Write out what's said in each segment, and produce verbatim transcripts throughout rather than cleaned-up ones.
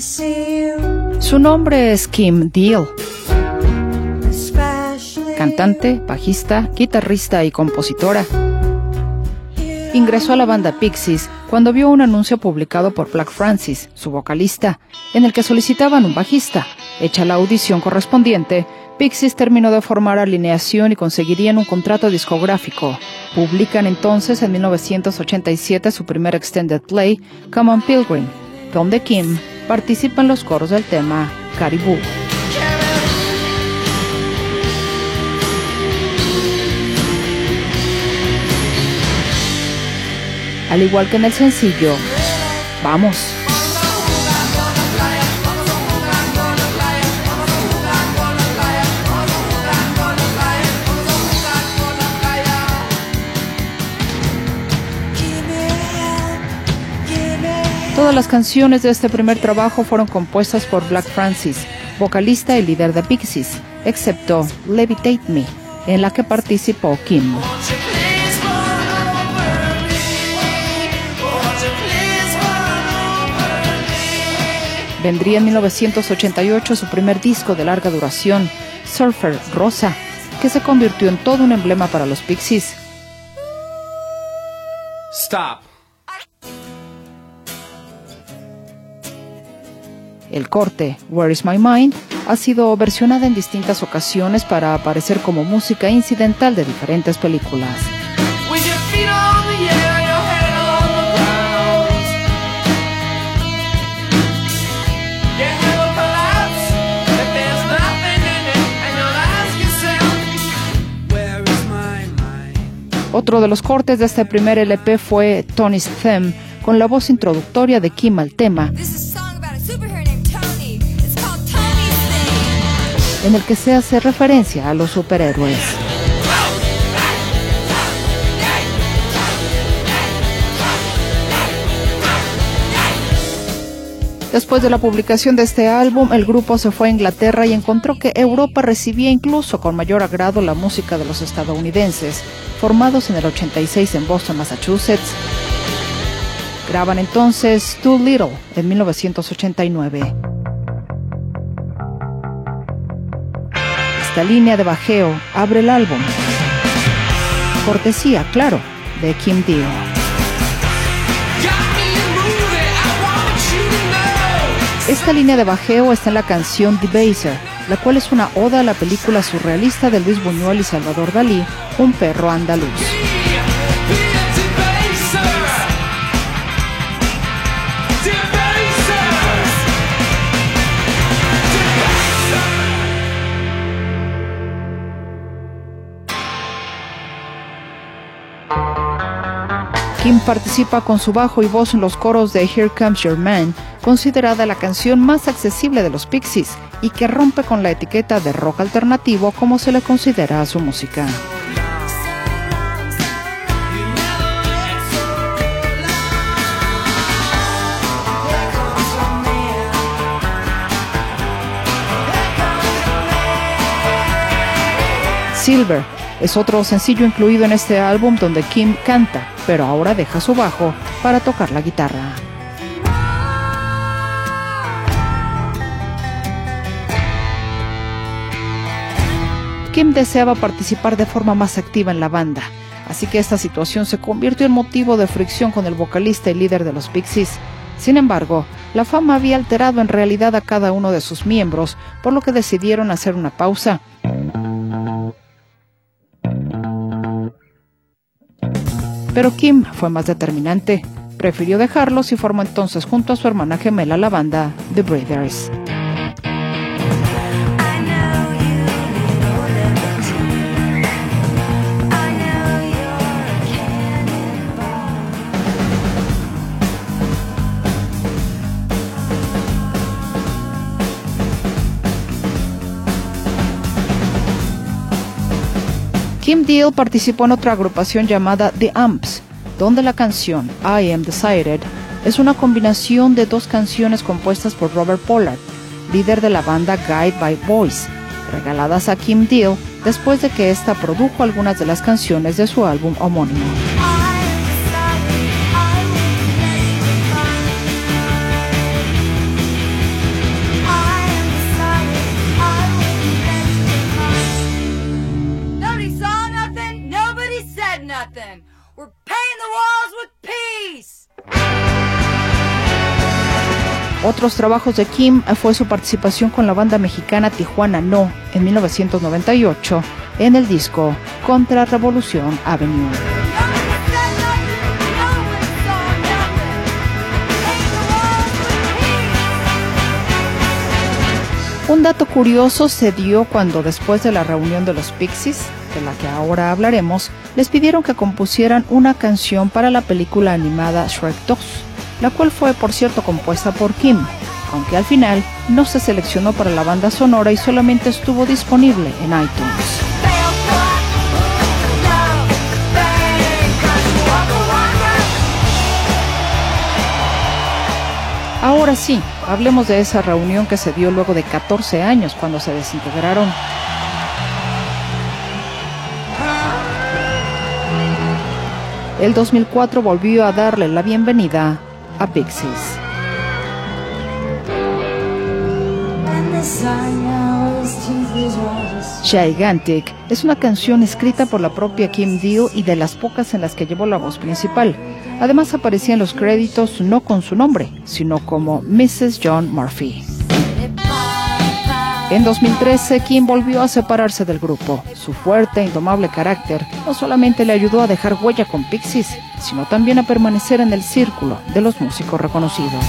Su nombre es Kim Deal, cantante, bajista, guitarrista y compositora. Ingresó a la banda Pixies cuando vio un anuncio publicado por Black Francis, su vocalista, en el que solicitaban un bajista. Hecha la audición correspondiente, Pixies terminó de formar alineación y conseguirían un contrato discográfico. Publican entonces en mil novecientos ochenta y siete su primer extended play, Come on Pilgrim, donde Kim participa en los coros del tema Caribou. Al igual que en el sencillo, Vamos. Todas las canciones de este primer trabajo fueron compuestas por Black Francis, vocalista y líder de Pixies, excepto Levitate Me, en la que participó Kim. Vendría en mil novecientos ochenta y ocho su primer disco de larga duración, Surfer Rosa, que se convirtió en todo un emblema para los Pixies. Stop. El corte, Where is My Mind, ha sido versionada en distintas ocasiones para aparecer como música incidental de diferentes películas. Otro de los cortes de este primer L P fue Tony's Theme, con la voz introductoria de Kim al tema, en el que se hace referencia a los superhéroes. Después de la publicación de este álbum, el grupo se fue a Inglaterra y encontró que Europa recibía incluso con mayor agrado la música de los estadounidenses, formados en el ochenta y seis en Boston, Massachusetts. Graban entonces Too Little en mil novecientos ochenta y nueve. Esta línea de bajeo abre el álbum. Cortesía, claro, de Kim Deal. Esta línea de bajeo está en la canción Debaser, la cual es una oda a la película surrealista de Luis Buñuel y Salvador Dalí, Un perro andaluz. Kim participa con su bajo y voz en los coros de Here Comes Your Man, considerada la canción más accesible de los Pixies y que rompe con la etiqueta de rock alternativo como se le considera a su música. Silver es otro sencillo incluido en este álbum donde Kim canta, pero ahora deja su bajo para tocar la guitarra. Kim deseaba participar de forma más activa en la banda, así que esta situación se convirtió en motivo de fricción con el vocalista y líder de los Pixies. Sin embargo, la fama había alterado en realidad a cada uno de sus miembros, por lo que decidieron hacer una pausa. Pero Kim fue más determinante. Prefirió dejarlos y formó entonces junto a su hermana gemela la banda The Breeders. Kim Deal participó en otra agrupación llamada The Amps, donde la canción I Am Decided es una combinación de dos canciones compuestas por Robert Pollard, líder de la banda Guide by Voice, regaladas a Kim Deal después de que ésta produjo algunas de las canciones de su álbum homónimo. Otros trabajos de Kim fue su participación con la banda mexicana Tijuana No en mil novecientos noventa y ocho en el disco Contra Revolución Avenue. Un dato curioso se dio cuando, después de la reunión de los Pixies, de la que ahora hablaremos, les pidieron que compusieran una canción para la película animada Shrek dos, la cual fue, por cierto, compuesta por Kim, aunque al final no se seleccionó para la banda sonora y solamente estuvo disponible en iTunes. Ahora sí, hablemos de esa reunión que se dio luego de catorce años cuando se desintegraron. El dos mil cuatro volvió a darle la bienvenida a Pixies. Gigantic es una canción escrita por la propia Kim Deal y de las pocas en las que llevó la voz principal. Además aparecía en los créditos no con su nombre, sino como missus John Murphy. En dos mil trece, Kim volvió a separarse del grupo. Su fuerte e indomable carácter no solamente le ayudó a dejar huella con Pixies, sino también a permanecer en el círculo de los músicos reconocidos.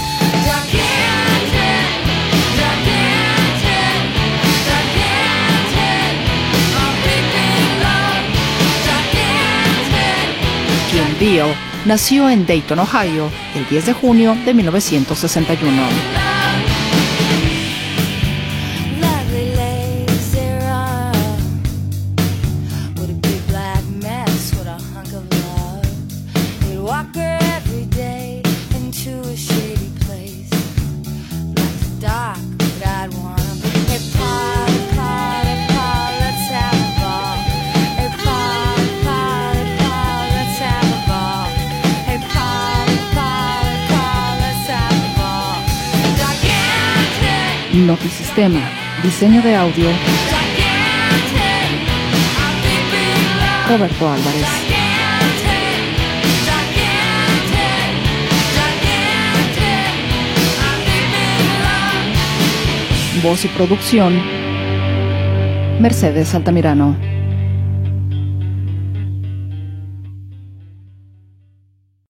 Kim Deal nació en Dayton, Ohio, el diez de junio de mil novecientos sesenta y uno. Notisistema, diseño de audio, Roberto Álvarez. Voz y producción, Mercedes Altamirano.